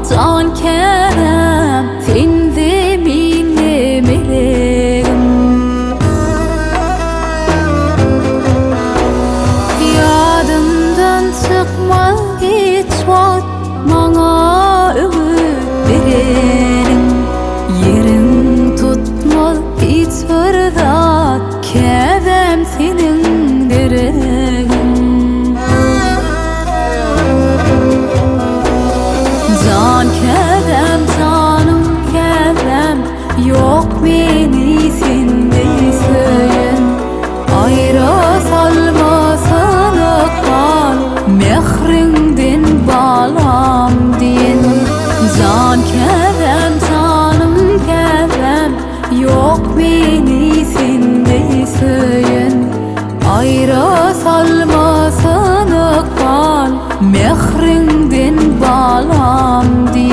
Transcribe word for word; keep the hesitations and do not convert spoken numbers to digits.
can kerem sende minne meleğim. Yadımdan çıkmaz hiç vakt bana ömür verenin. Yerin tutmaz hiç fırsat kedem senin dereğin. Can kerem canım kerem yok beni sende söyün. Ayrı salmasın ıkbal mehrinden bağlam diyen. Can kerem canım kerem yok beni sende söyün. Ayrı salmasın ıkbal mehrinden bağlam diyen.